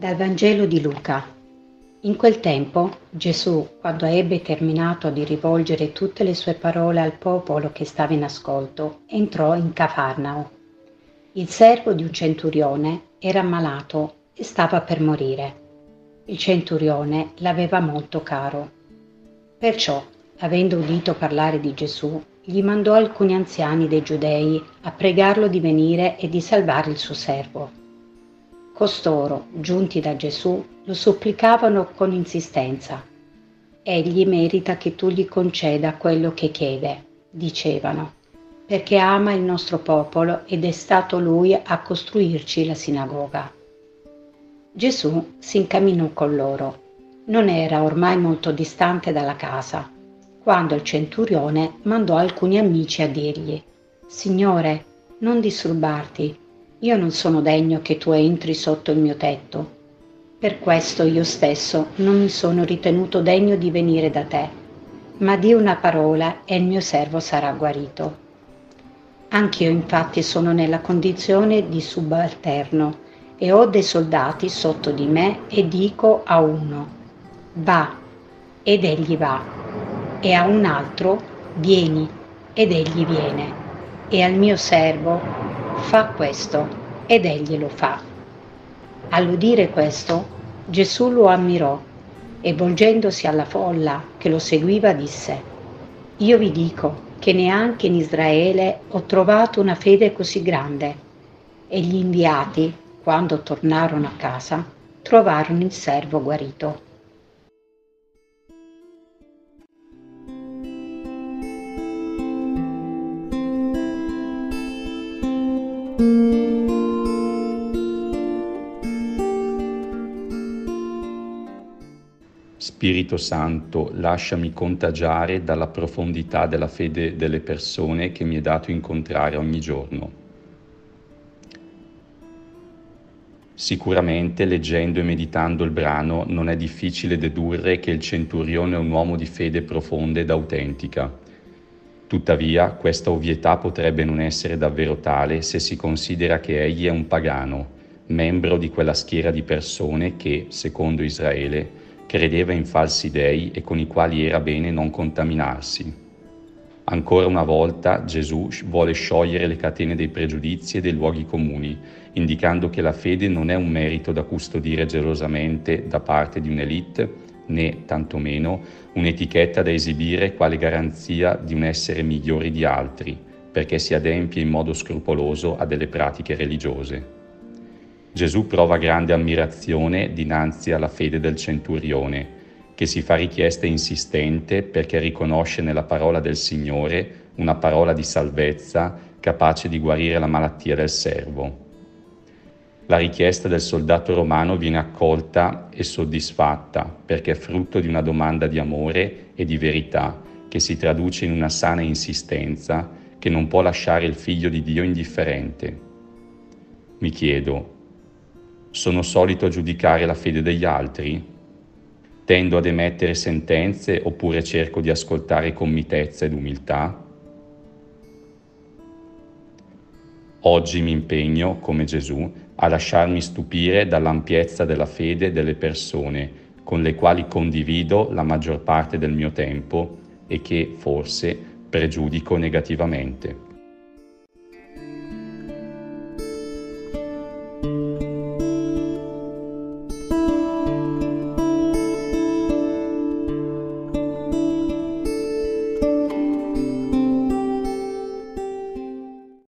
Dal Vangelo di Luca. In quel tempo Gesù, quando ebbe terminato di rivolgere tutte le sue parole al popolo che stava in ascolto, entrò in Cafarnao. Il servo di un centurione era ammalato e stava per morire. Il centurione l'aveva molto caro. Perciò, avendo udito parlare di Gesù, gli mandò alcuni anziani dei Giudei a pregarlo di venire e di salvare il suo servo. Costoro, giunti da Gesù, lo supplicavano con insistenza. Egli merita che tu gli conceda quello che chiede, dicevano, perché ama il nostro popolo ed è stato lui a costruirci la sinagoga. Gesù si incamminò con loro. Non era ormai molto distante dalla casa, quando il centurione mandò alcuni amici a dirgli: «Signore, non disturbarti, io non sono degno che tu entri sotto il mio tetto. Per questo io stesso non mi sono ritenuto degno di venire da te, ma di una parola e il mio servo sarà guarito. Anch'io infatti sono nella condizione di subalterno e ho dei soldati sotto di me e dico a uno: va, ed egli va, e a un altro: vieni, ed egli viene, e al mio servo: fa questo, ed egli lo fa». All'udire questo, Gesù lo ammirò e volgendosi alla folla che lo seguiva disse: «Io vi dico che neanche in Israele ho trovato una fede così grande». E gli inviati, quando tornarono a casa, trovarono il servo guarito. Spirito Santo, lasciami contagiare dalla profondità della fede delle persone che mi è dato incontrare ogni giorno. Sicuramente, leggendo e meditando il brano, non è difficile dedurre che il centurione è un uomo di fede profonda ed autentica. Tuttavia, questa ovvietà potrebbe non essere davvero tale se si considera che egli è un pagano, membro di quella schiera di persone che, secondo Israele, credeva in falsi dei e con i quali era bene non contaminarsi. Ancora una volta Gesù vuole sciogliere le catene dei pregiudizi e dei luoghi comuni, indicando che la fede non è un merito da custodire gelosamente da parte di un'elite, né tantomeno un'etichetta da esibire quale garanzia di un essere migliori di altri, perché si adempie in modo scrupoloso a delle pratiche religiose. Gesù prova grande ammirazione dinanzi alla fede del centurione, che si fa richiesta insistente perché riconosce nella parola del Signore una parola di salvezza capace di guarire la malattia del servo. La richiesta del soldato romano viene accolta e soddisfatta perché è frutto di una domanda di amore e di verità che si traduce in una sana insistenza che non può lasciare il Figlio di Dio indifferente. Mi chiedo: sono solito a giudicare la fede degli altri? Tendo ad emettere sentenze oppure cerco di ascoltare con mitezza ed umiltà? Oggi mi impegno, come Gesù, a lasciarmi stupire dall'ampiezza della fede delle persone con le quali condivido la maggior parte del mio tempo e che, forse, pregiudico negativamente.